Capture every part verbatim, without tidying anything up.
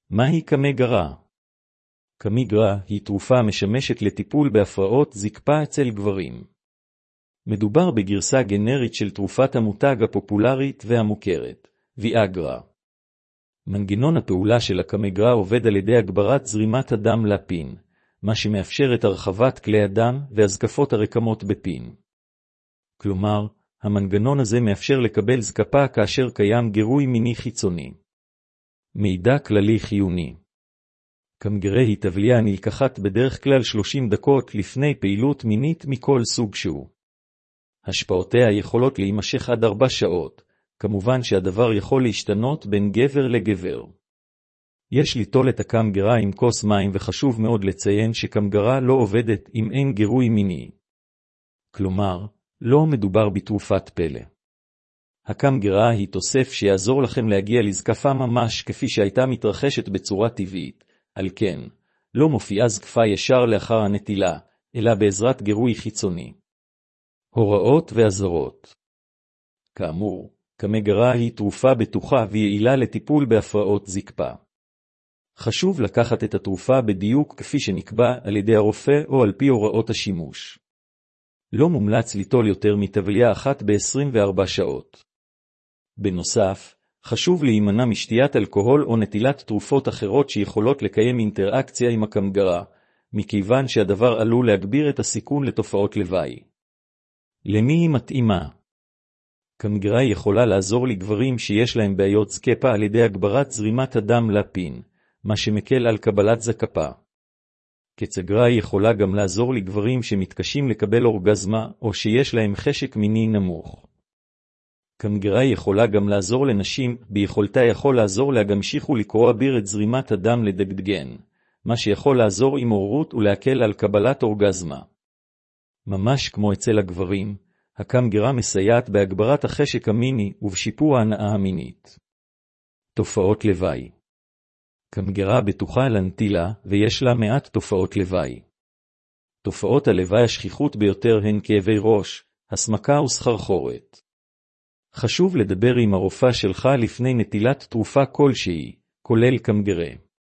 מהי קמגרה? קמגרה היא תרופה משמשת לטיפול בהפרעות זקפה אצל גברים. מדובר בגרסה גנרית של תרופת המותג הפופולרית והמוכרת, ויאגרה. מנגנון הפעולה של הקמגרה עובד על ידי הגברת זרימת הדם לפין, מה שמאפשר את הרחבת כלי הדם והזקפות הרקמות בפין. כלומר, המנגנון הזה מאפשר לקבל זקפה כאשר קיים גירוי מיני חיצוני. מידע כללי חיוני. קמגרה היא טבליה נלקחת בדרך כלל שלושים דקות לפני פעילות מינית מכל סוג שהוא. השפעותיה יכולות להימשך עד ארבע שעות, כמובן שהדבר יכול להשתנות בין גבר לגבר. יש ליטול את הקמגרה עם כוס מים וחשוב מאוד לציין שקמגרה לא עובדת אם אין גירוי מיני. כלומר, לא מדובר בתרופת פלא. הקמגרה היא תוסף שיעזור לכם להגיע לזקפה ממש כפי שהייתה מתרחשת בצורה טבעית, על כן, לא מופיעה זקפה ישר לאחר הנטילה, אלא בעזרת גירוי חיצוני. הוראות ואזהרות. כאמור, קמגרה היא תרופה בטוחה ויעילה לטיפול בהפרעות זקפה. חשוב לקחת את התרופה בדיוק כפי שנקבע על ידי הרופא או על פי הוראות השימוש. לא מומלץ ליטול יותר מטבליה אחת ב-עשרים וארבע שעות. בנוסף, חשוב להימנע משתיית אלכוהול או נטילת תרופות אחרות שיכולות לקיים אינטראקציה עם הקמגרה, מכיוון שהדבר עלול להגביר את הסיכון לתופעות לוואי. למי היא מתאימה? קמגרה יכולה לעזור לגברים שיש להם בעיות זקפה על ידי הגברת זרימת הדם לפין, מה שמקל על קבלת זקפה. קמגרה יכולה גם לעזור לגברים שמתקשים לקבל אורגזמה או שיש להם חשק מיני נמוך. קמגרה יכולה גם לעזור לנשים, ביכולתה יכול לעזור לה גם שיחו לקרוא אביר את זרימת הדם לדגדגן, מה שיכול לעזור עם הורות ולהקל על קבלת אורגזמה. ממש כמו אצל הגברים, הקמגרה מסייעת בהגברת החשק המיני ובשיפור ההנאה המינית. תופעות לוואי. קמגרה בטוחה לנטילה ויש לה מעט תופעות לוואי. תופעות הלוואי השכיחות ביותר הן כאבי ראש, הסמקה וסחרחורת. חשוב לדבר עם הרופא שלך לפני נטילת תרופה כלשהי, כולל קמגרה.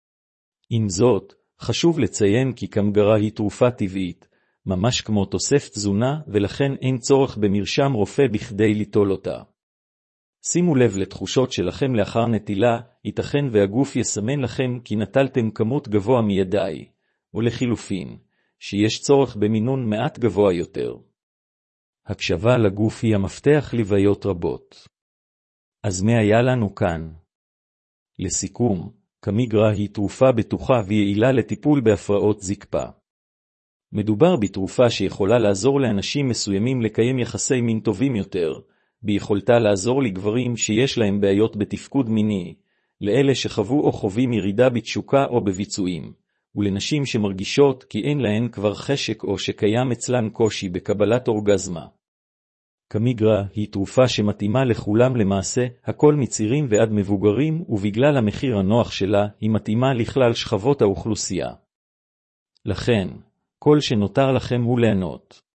עם זאת, חשוב לציין כי קמגרה היא תרופה טבעית, ממש כמו תוסף תזונה ולכן אין צורך במרשם רופא בכדי ליטול אותה. שימו לב לתחושות שלכם לאחר נטילה, ייתכן והגוף יסמן לכם כי נטלתם כמות גבוה מידי, או לחילופין, שיש צורך במינון מעט גבוה יותר. הקשבה לגוף היא המפתח לבעיות רבות. אז מה היה לנו כאן? לסיכום, קמגרה היא תרופה בטוחה ויעילה לטיפול בהפרעות זקפה. מדובר בתרופה שיכולה לעזור לאנשים מסוימים לקיים יחסי מין טובים יותר, ביכולתה לעזור לגברים שיש להם בעיות בתפקוד מיני, לאלה שחוו או חווים ירידה בתשוקה או בביצועים, ולנשים שמרגישות כי אין להן כבר חשק או שקיים אצלן קושי בקבלת אורגזמה. קמגרה היא תרופה שמתאימה לכולם למעשה, הכל מצעירים ועד מבוגרים, ובגלל המחיר הנוח שלה היא מתאימה לכלל שכבות האוכלוסייה. לכן, כל שנותר לכם הוא ליהנות.